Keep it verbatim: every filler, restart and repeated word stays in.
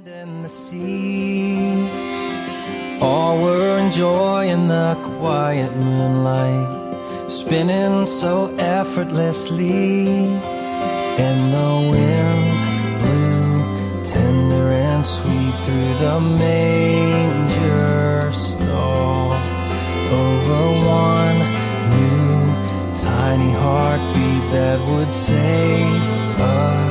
And the sea, all were enjoying the quiet moonlight, spinning so effortlessly, and the wind blew tender and sweet through the manger stall, over one new tiny heartbeat that would save us.